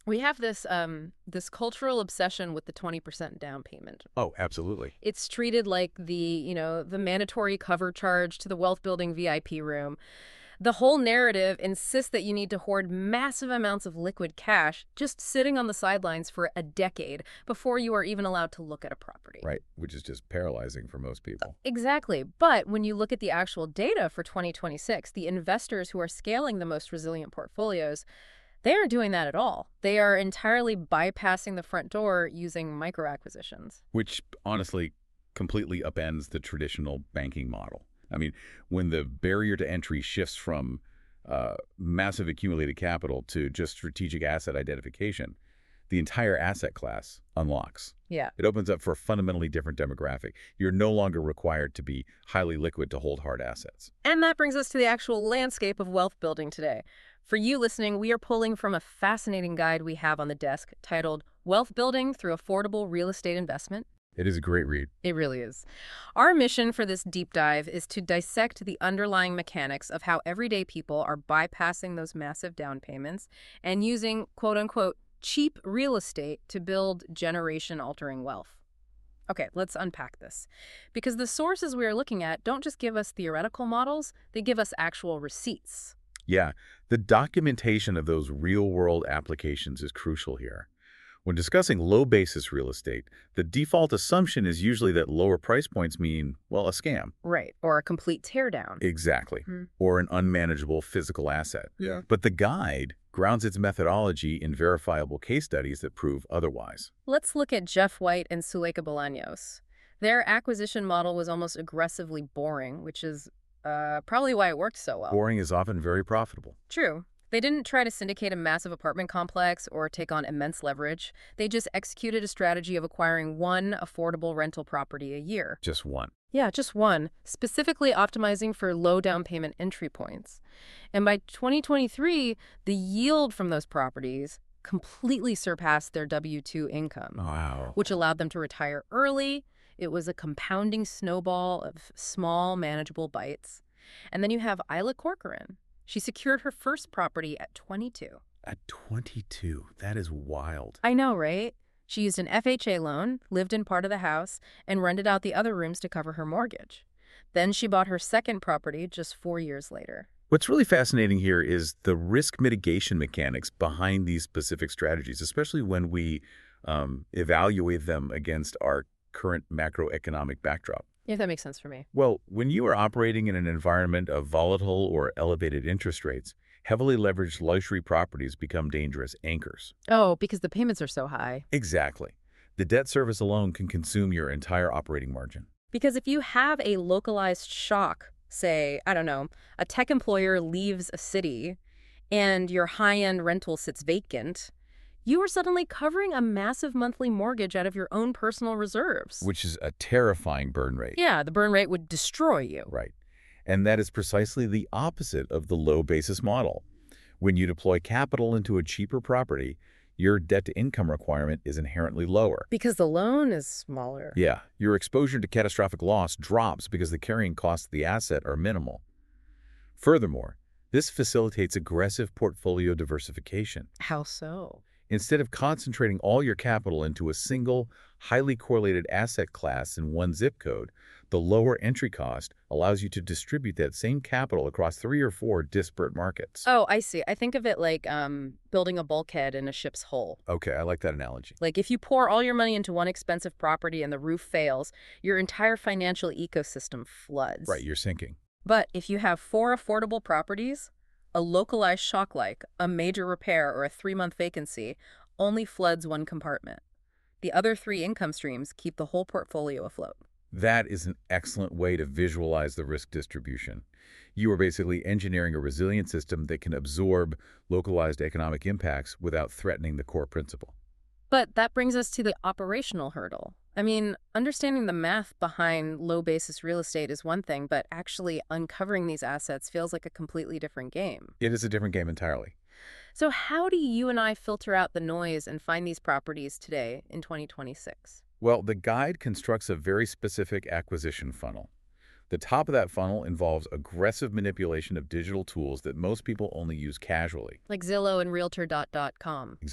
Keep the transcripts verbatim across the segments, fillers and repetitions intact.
We have this um this cultural obsession with the twenty percent down payment. Oh, absolutely. It's treated like the, you know, the mandatory cover charge to the wealth building V I P room. The whole narrative insists that you need to hoard massive amounts of liquid cash just sitting on the sidelines for a decade before you are even allowed to look at a property. Right, which is just paralyzing for most people. Exactly. But when you look at the actual data for twenty twenty-six, the investors who are scaling the most resilient portfolios, they aren't doing that at all. They are entirely bypassing the front door using micro acquisitions. Which, honestly, completely upends the traditional banking model. I mean, when the barrier to entry shifts from uh, massive accumulated capital to just strategic asset identification, the entire asset class unlocks. Yeah. It opens up for a fundamentally different demographic. You're no longer required to be highly liquid to hold hard assets. And that brings us to the actual landscape of wealth building today. For you listening, we are pulling from a fascinating guide we have on the desk titled Wealth Building Through Affordable Real Estate Investment. It is a great read. It really is. Our mission for this deep dive is to dissect the underlying mechanics of how everyday people are bypassing those massive down payments and using, quote unquote, cheap real estate to build generation-altering wealth. Okay, let's unpack this. Because the sources we are looking at don't just give us theoretical models, they give us actual receipts. Yeah, the documentation of those real-world applications is crucial here. When discussing low-basis real estate, the default assumption is usually that lower price points mean, well, a scam. Right, or a complete teardown. Exactly. Hmm. Or an unmanageable physical asset. Yeah. But the guide grounds its methodology in verifiable case studies that prove otherwise. Let's look at Jeff White and Suleika Bolaños. Their acquisition model was almost aggressively boring, which is uh, probably why it worked so well. Boring is often very profitable. True. They didn't try to syndicate a massive apartment complex or take on immense leverage. They just executed a strategy of acquiring one affordable rental property a year. Just one. Yeah, just one, specifically optimizing for low down payment entry points. And by twenty twenty-three, the yield from those properties completely surpassed their W two income, Wow. which allowed them to retire early. It was a compounding snowball of small, manageable bites. And then you have Isla Corcoran. She secured her first property at twenty-two. At twenty-two, that is wild. I know, right? She used an F H A loan, lived in part of the house, and rented out the other rooms to cover her mortgage. Then she bought her second property just four years later. What's really fascinating here is the risk mitigation mechanics behind these specific strategies, especially when we um, evaluate them against our current macroeconomic backdrop. If that makes sense for me. Well, when you are operating in an environment of volatile or elevated interest rates, heavily leveraged luxury properties become dangerous anchors. Oh, because the payments are so high. Exactly. The debt service alone can consume your entire operating margin. Because if you have a localized shock, say, I don't know, a tech employer leaves a city and your high-end rental sits vacant, you are suddenly covering a massive monthly mortgage out of your own personal reserves. Which is a terrifying burn rate. Yeah, the burn rate would destroy you. Right. And that is precisely the opposite of the low basis model. When you deploy capital into a cheaper property, your debt-to-income requirement is inherently lower. Because the loan is smaller. Yeah, your exposure to catastrophic loss drops because the carrying costs of the asset are minimal. Furthermore, this facilitates aggressive portfolio diversification. How so? Instead of concentrating all your capital into a single, highly correlated asset class in one zip code, the lower entry cost allows you to distribute that same capital across three or four disparate markets. Oh, I see. I think of it like um, building a bulkhead in a ship's hull. Okay, I like that analogy. Like if you pour all your money into one expensive property and the roof fails, your entire financial ecosystem floods. Right, you're sinking. But if you have four affordable properties, a localized shock like a major repair or a three-month vacancy only floods one compartment. The other three income streams keep the whole portfolio afloat. That is an excellent way to visualize the risk distribution. You are basically engineering a resilient system that can absorb localized economic impacts without threatening the core principle. But that brings us to the operational hurdle. I mean, understanding the math behind low-basis real estate is one thing, but actually uncovering these assets feels like a completely different game. It is a different game entirely. So how do you and I filter out the noise and find these properties today in twenty twenty-six? Well, the guide constructs a very specific acquisition funnel. The top of that funnel involves aggressive manipulation of digital tools that most people only use casually. Like Zillow and Realtor dot com. Exactly.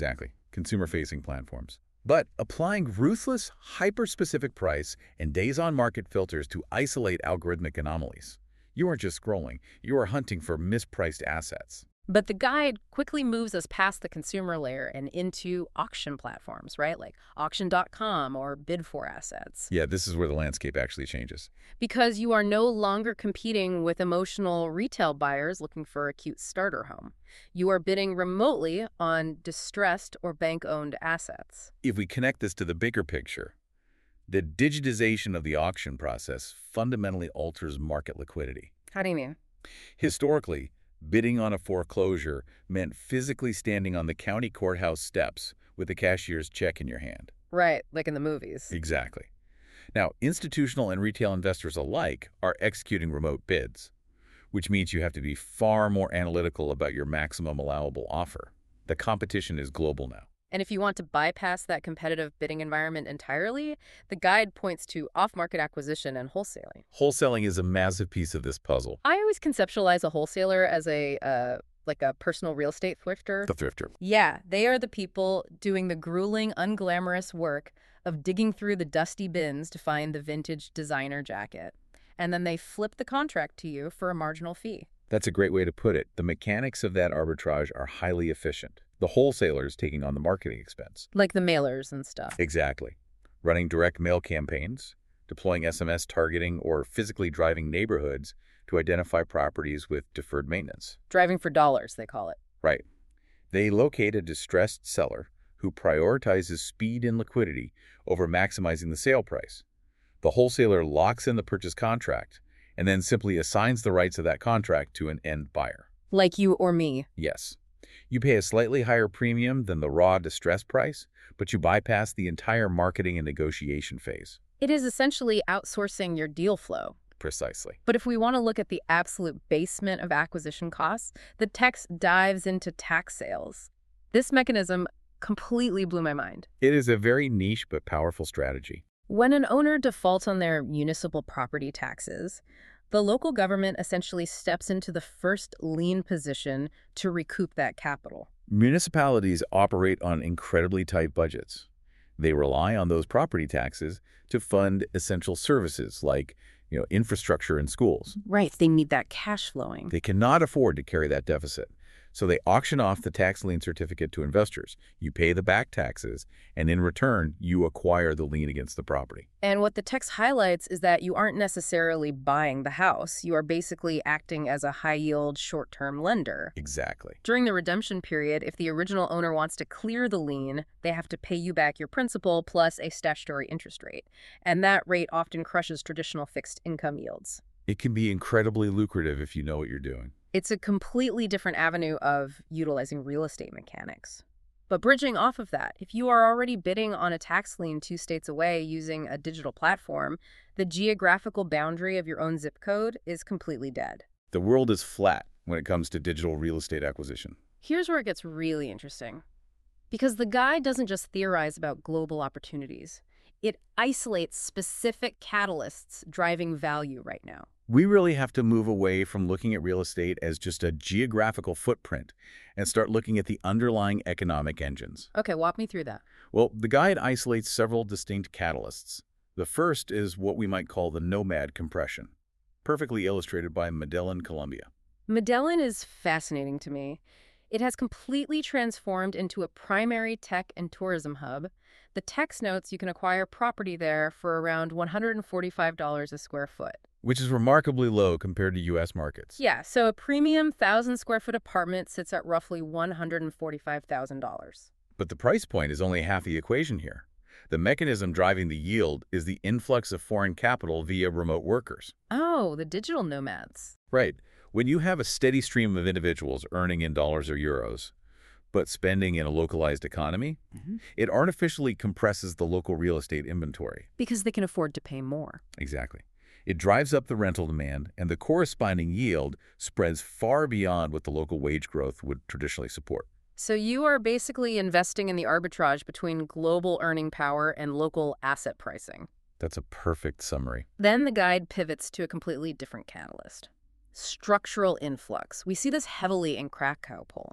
consumer-facing platforms. But applying ruthless, hyper-specific price and days-on-market filters to isolate algorithmic anomalies. You aren't just scrolling, you are hunting for mispriced assets. But the guide quickly moves us past the consumer layer and into auction platforms, right? Like auction dot com or bid for assets. Yeah, this is where the landscape actually changes. Because you are no longer competing with emotional retail buyers looking for a cute starter home. You are bidding remotely on distressed or bank-owned assets. If we connect this to the bigger picture, the digitization of the auction process fundamentally alters market liquidity. How do you mean? Historically, bidding on a foreclosure meant physically standing on the county courthouse steps with the cashier's check in your hand. Right, like in the movies. Exactly. Now, institutional and retail investors alike are executing remote bids, which means you have to be far more analytical about your maximum allowable offer. The competition is global now. And if you want to bypass that competitive bidding environment entirely, the guide points to off-market acquisition and wholesaling. Wholesaling is a massive piece of this puzzle. I always conceptualize a wholesaler as a, uh, like a personal real estate thrifter. The thrifter. Yeah, they are the people doing the grueling, unglamorous work of digging through the dusty bins to find the vintage designer jacket. And then they flip the contract to you for a marginal fee. That's a great way to put it. The mechanics of that arbitrage are highly efficient. The wholesalers taking on the marketing expense. Like the mailers and stuff. Exactly. Running direct mail campaigns, deploying S M S targeting, or physically driving neighborhoods to identify properties with deferred maintenance. Driving for dollars, they call it. Right. They locate a distressed seller who prioritizes speed and liquidity over maximizing the sale price. The wholesaler locks in the purchase contract and then simply assigns the rights of that contract to an end buyer. Like you or me. Yes. You pay a slightly higher premium than the raw distress price, but you bypass the entire marketing and negotiation phase. It is essentially outsourcing your deal flow. Precisely. But if we want to look at the absolute basement of acquisition costs, the text dives into tax sales. This mechanism completely blew my mind. It is a very niche but powerful strategy. When an owner defaults on their municipal property taxes, the local government essentially steps into the first lien position to recoup that capital. Municipalities operate on incredibly tight budgets. They rely on those property taxes to fund essential services like, you know, infrastructure and schools. Right, they need that cash flowing. They cannot afford to carry that deficit. So they auction off the tax lien certificate to investors. You pay the back taxes, and in return, you acquire the lien against the property. And what the text highlights is that you aren't necessarily buying the house. You are basically acting as a high-yield, short-term lender. Exactly. During the redemption period, if the original owner wants to clear the lien, they have to pay you back your principal plus a statutory interest rate. And that rate often crushes traditional fixed income yields. It can be incredibly lucrative if you know what you're doing. It's a completely different avenue of utilizing real estate mechanics. But bridging off of that, if you are already bidding on a tax lien two states away using a digital platform, the geographical boundary of your own zip code is completely dead. The world is flat when it comes to digital real estate acquisition. Here's where it gets really interesting. Because the guide doesn't just theorize about global opportunities. It isolates specific catalysts driving value right now. We really have to move away from looking at real estate as just a geographical footprint and start looking at the underlying economic engines. Okay, walk me through that. Well, the guide isolates several distinct catalysts. The first is what we might call the nomad compression, perfectly illustrated by Medellin, Colombia. Medellin is fascinating to me. It has completely transformed into a primary tech and tourism hub. The text notes you can acquire property there for around one hundred forty-five dollars a square foot. Which is remarkably low compared to U S markets. Yeah, so a premium one thousand square foot apartment sits at roughly one hundred forty-five thousand dollars. But the price point is only half the equation here. The mechanism driving the yield is the influx of foreign capital via remote workers. Oh, the digital nomads. Right. When you have a steady stream of individuals earning in dollars or euros, but spending in a localized economy, mm-hmm. it artificially compresses the local real estate inventory. Because they can afford to pay more. Exactly. It drives up the rental demand, and the corresponding yield spreads far beyond what the local wage growth would traditionally support. So you are basically investing in the arbitrage between global earning power and local asset pricing. That's a perfect summary. Then the guide pivots to a completely different catalyst. Structural influx. We see this heavily in Krakow, Poland.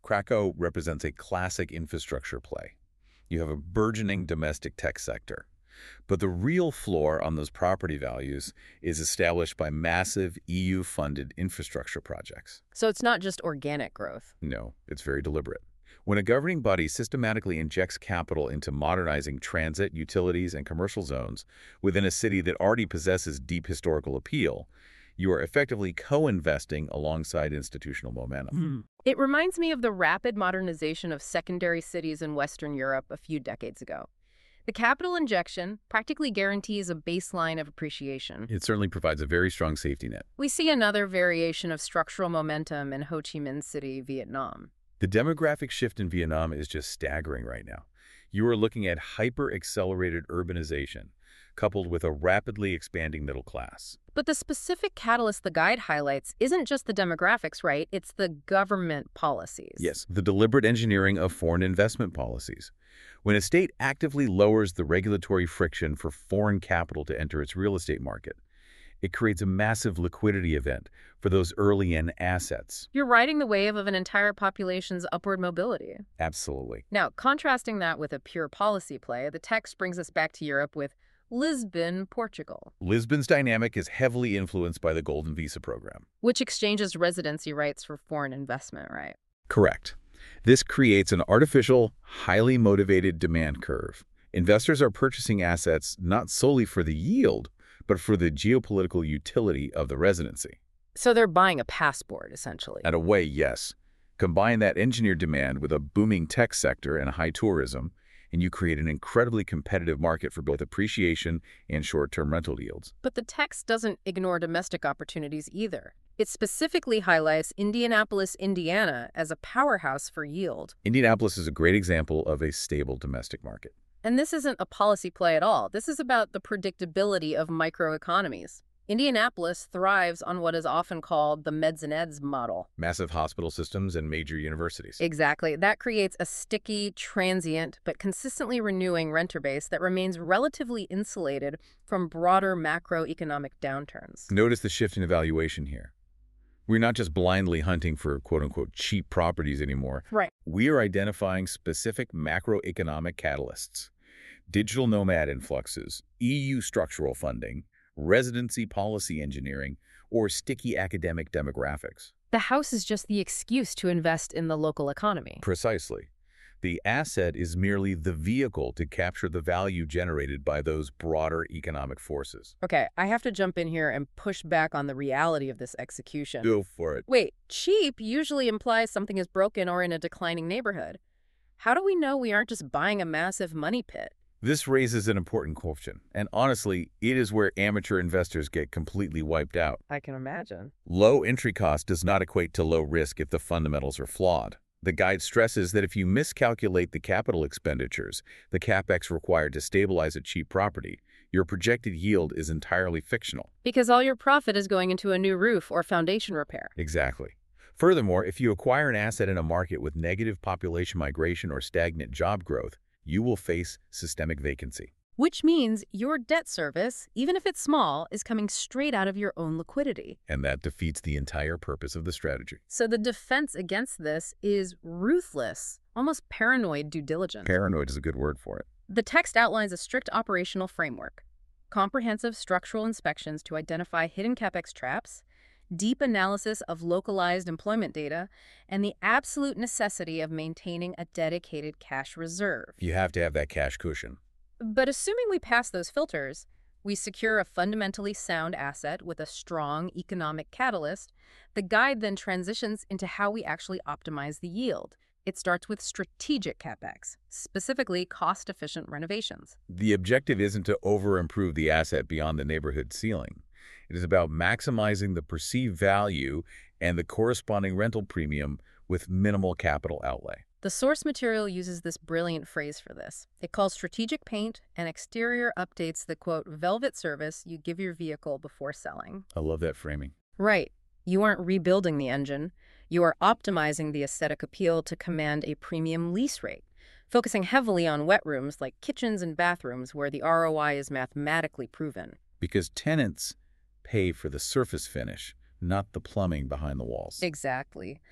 Krakow represents a classic infrastructure play. You have a burgeoning domestic tech sector. But the real floor on those property values is established by massive E U-funded infrastructure projects. So it's not just organic growth. No, it's very deliberate. When a governing body systematically injects capital into modernizing transit, utilities, and commercial zones within a city that already possesses deep historical appeal, you are effectively co-investing alongside institutional momentum. It reminds me of the rapid modernization of secondary cities in Western Europe a few decades ago. The capital injection practically guarantees a baseline of appreciation. It certainly provides a very strong safety net. We see another variation of structural momentum in Ho Chi Minh City, Vietnam. The demographic shift in Vietnam is just staggering right now. You are looking at hyper-accelerated urbanization, coupled with a rapidly expanding middle class. But the specific catalyst the guide highlights isn't just the demographics, right? It's the government policies. Yes, the deliberate engineering of foreign investment policies. When a state actively lowers the regulatory friction for foreign capital to enter its real estate market, it creates a massive liquidity event for those early-in assets. You're riding the wave of an entire population's upward mobility. Absolutely. Now, contrasting that with a pure policy play, the text brings us back to Europe with Lisbon, Portugal, Lisbon's dynamic is heavily influenced by the Golden Visa program. which exchanges residency rights for foreign investment, right? Correct. This creates an artificial, highly motivated demand curve. Investors are purchasing assets not solely for the yield, but for the geopolitical utility of the residency. So they're buying a passport, essentially. In a way, yes. Combine that engineered demand with a booming tech sector and high tourism, and you create an incredibly competitive market for both appreciation and short-term rental yields. But the text doesn't ignore domestic opportunities either. It specifically highlights Indianapolis, Indiana as a powerhouse for yield. Indianapolis is a great example of a stable domestic market. And this isn't a policy play at all. This is about the predictability of microeconomies. Indianapolis thrives on what is often called the meds and eds model. Massive hospital systems and major universities. Exactly. That creates a sticky, transient, but consistently renewing renter base that remains relatively insulated from broader macroeconomic downturns. Notice the shift in evaluation here. We're not just blindly hunting for quote-unquote cheap properties anymore. Right. We are identifying specific macroeconomic catalysts. Digital nomad influxes, E U structural funding, residency policy engineering, or sticky academic demographics. The house is just the excuse to invest in the local economy. Precisely. The asset is merely the vehicle to capture the value generated by those broader economic forces. Okay, I have to jump in here and push back on the reality of this execution. Go for it. Wait, cheap usually implies something is broken or in a declining neighborhood. How do we know we aren't just buying a massive money pit? This raises an important question, and honestly, it is where amateur investors get completely wiped out. I can imagine. Low entry cost does not equate to low risk if the fundamentals are flawed. The guide stresses that if you miscalculate the capital expenditures, the capex required to stabilize a cheap property, your projected yield is entirely fictional. Because all your profit is going into a new roof or foundation repair. Exactly. Furthermore, if you acquire an asset in a market with negative population migration or stagnant job growth, you will face systemic vacancy. Which means your debt service, even if it's small, is coming straight out of your own liquidity. And that defeats the entire purpose of the strategy. So the defense against this is ruthless, almost paranoid due diligence. Paranoid is a good word for it. The text outlines a strict operational framework, comprehensive structural inspections to identify hidden capex traps, deep analysis of localized employment data, and the absolute necessity of maintaining a dedicated cash reserve. You have to have that cash cushion. But assuming we pass those filters, we secure a fundamentally sound asset with a strong economic catalyst, the guide then transitions into how we actually optimize the yield. It starts with strategic capex, specifically cost-efficient renovations. The objective isn't to over-improve the asset beyond the neighborhood ceiling. It is about maximizing the perceived value and the corresponding rental premium with minimal capital outlay. The source material uses this brilliant phrase for this. It calls strategic paint and exterior updates the, quote, velvet service you give your vehicle before selling. I love that framing. Right. You aren't rebuilding the engine. You are optimizing the aesthetic appeal to command a premium lease rate, focusing heavily on wet rooms like kitchens and bathrooms where the R O I is mathematically proven. Because tenants pay for the surface finish, not the plumbing behind the walls. Exactly.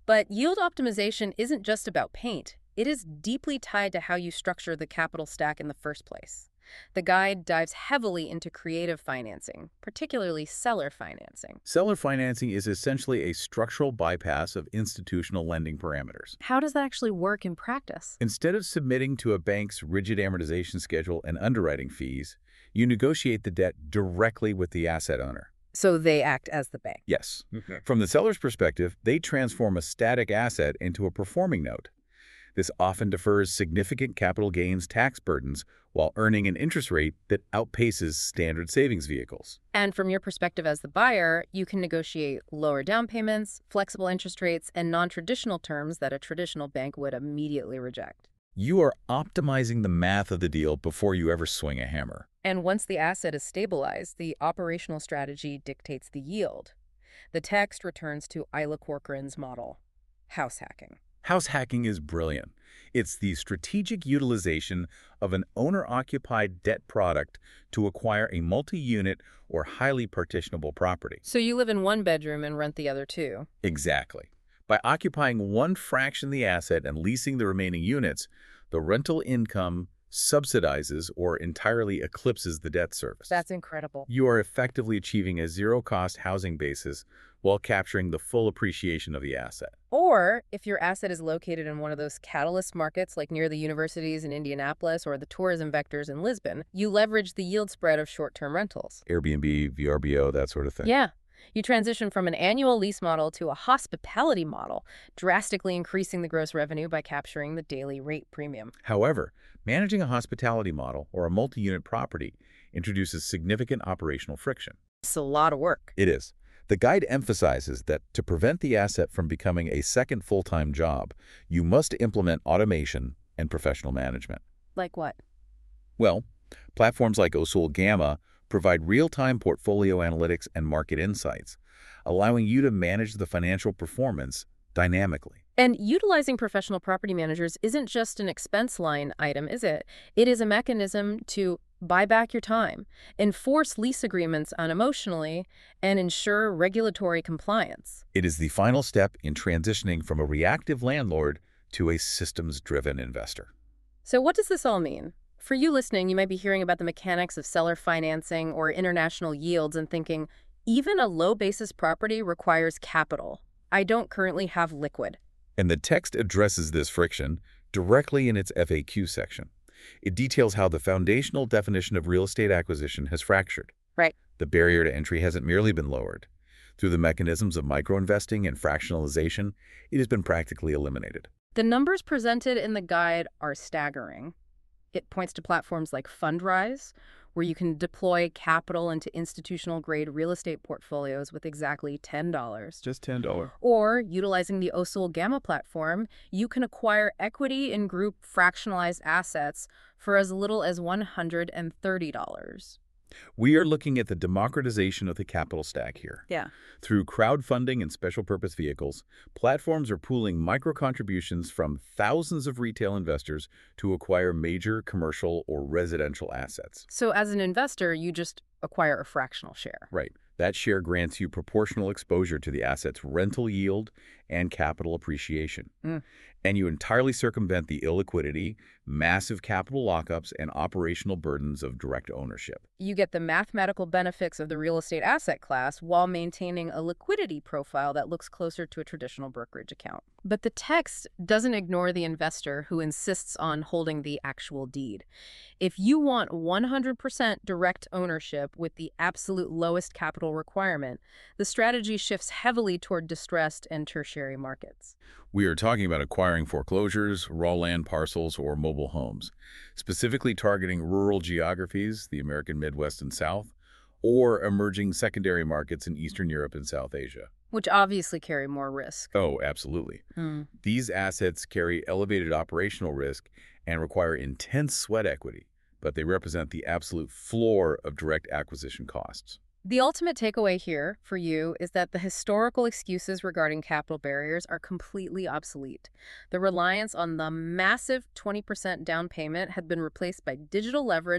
But yield optimization isn't just about paint. It is deeply tied to how you structure the capital stack in the first place. The guide dives heavily into creative financing, particularly seller financing. Seller financing is essentially a structural bypass of institutional lending parameters. How does that actually work in practice? Instead of submitting to a bank's rigid amortization schedule and underwriting fees, you negotiate the debt directly with the asset owner. So they act as the bank. Yes. Okay. From the seller's perspective, they transform a static asset into a performing note. This often defers significant capital gains tax burdens while earning an interest rate that outpaces standard savings vehicles. And from your perspective as the buyer, you can negotiate lower down payments, flexible interest rates, and non-traditional terms that a traditional bank would immediately reject. You are optimizing the math of the deal before you ever swing a hammer. And once the asset is stabilized, the operational strategy dictates the yield. The text returns to Isla Corcoran's model, house hacking. House hacking is brilliant. It's the strategic utilization of an owner-occupied debt product to acquire a multi-unit or highly partitionable property. So you live in one bedroom and rent the other two. Exactly. By occupying one fraction of the asset and leasing the remaining units, the rental income subsidizes or entirely eclipses the debt service. That's incredible. You are effectively achieving a zero-cost housing basis while capturing the full appreciation of the asset. Or if your asset is located in one of those catalyst markets like near the universities in Indianapolis or the tourism vectors in Lisbon, you leverage the yield spread of short-term rentals. Airbnb, V R B O, that sort of thing. Yeah. You transition from an annual lease model to a hospitality model, drastically increasing the gross revenue by capturing the daily rate premium. However, managing a hospitality model or a multi-unit property introduces significant operational friction. It's a lot of work. It is. The guide emphasizes that to prevent the asset from becoming a second full-time job, you must implement automation and professional management. Like what? Well, platforms like Osul Gamma provide real-time portfolio analytics and market insights, allowing you to manage the financial performance dynamically. And utilizing professional property managers isn't just an expense line item, is it? It is a mechanism to buy back your time, enforce lease agreements unemotionally, and ensure regulatory compliance. It is the final step in transitioning from a reactive landlord to a systems-driven investor. So what does this all mean? For you listening, you might be hearing about the mechanics of seller financing or international yields and thinking, even a low-basis property requires capital. I don't currently have liquid. And the text addresses this friction directly in its F A Q section. It details how the foundational definition of real estate acquisition has fractured. Right. The barrier to entry hasn't merely been lowered. Through the mechanisms of microinvesting and fractionalization, it has been practically eliminated. The numbers presented in the guide are staggering. It points to platforms like Fundrise, where you can deploy capital into institutional-grade real estate portfolios with exactly ten dollars. Just ten dollars. Or, utilizing the Osul Gamma platform, you can acquire equity in group fractionalized assets for as little as one hundred thirty dollars. We are looking at the democratization of the capital stack here. Yeah. Through crowdfunding and special purpose vehicles, platforms are pooling micro-contributions from thousands of retail investors to acquire major commercial or residential assets. So as an investor, you just acquire a fractional share. Right. That share grants you proportional exposure to the asset's rental yield and capital appreciation. Mm. And you entirely circumvent the illiquidity, massive capital lockups, and operational burdens of direct ownership. You get the mathematical benefits of the real estate asset class while maintaining a liquidity profile that looks closer to a traditional brokerage account. But the text doesn't ignore the investor who insists on holding the actual deed. If you want one hundred percent direct ownership with the absolute lowest capital requirement, the strategy shifts heavily toward distressed and tertiary markets. We are talking about acquiring foreclosures, raw land parcels, or mobile homes, specifically targeting rural geographies, the American Midwest and South, or emerging secondary markets in Eastern Europe and South Asia. Which obviously carry more risk. Oh, absolutely. Hmm. These assets carry elevated operational risk and require intense sweat equity, but they represent the absolute floor of direct acquisition costs. The ultimate takeaway here for you is that the historical excuses regarding capital barriers are completely obsolete. The reliance on the massive twenty percent down payment had been replaced by digital leverage,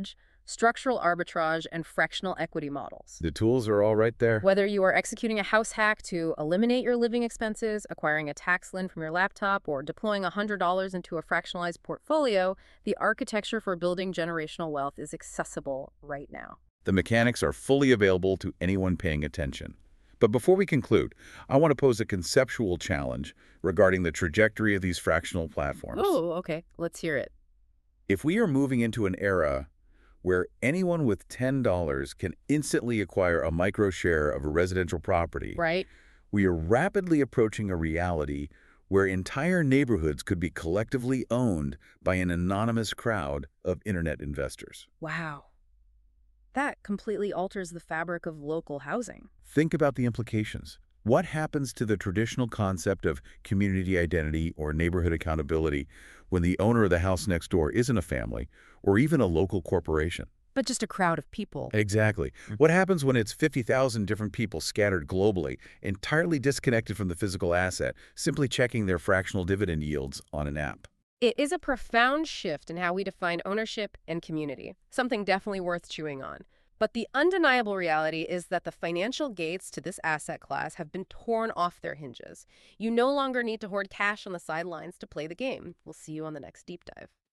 structural arbitrage, and fractional equity models. The tools are all right there. Whether you are executing a house hack to eliminate your living expenses, acquiring a tax lien from your laptop, or deploying one hundred dollars into a fractionalized portfolio, the architecture for building generational wealth is accessible right now. The mechanics are fully available to anyone paying attention. But before we conclude, I want to pose a conceptual challenge regarding the trajectory of these fractional platforms. Oh, okay. Let's hear it. If we are moving into an era where anyone with ten dollars can instantly acquire a micro share of a residential property, Right? we are rapidly approaching a reality where entire neighborhoods could be collectively owned by an anonymous crowd of internet investors. Wow. That completely alters the fabric of local housing. Think about the implications. What happens to the traditional concept of community identity or neighborhood accountability when the owner of the house next door isn't a family or even a local corporation? But just a crowd of people. Exactly. What happens when it's fifty thousand different people scattered globally, entirely disconnected from the physical asset, simply checking their fractional dividend yields on an app? It is a profound shift in how we define ownership and community, something definitely worth chewing on. But the undeniable reality is that the financial gates to this asset class have been torn off their hinges. You no longer need to hoard cash on the sidelines to play the game. We'll see you on the next deep dive.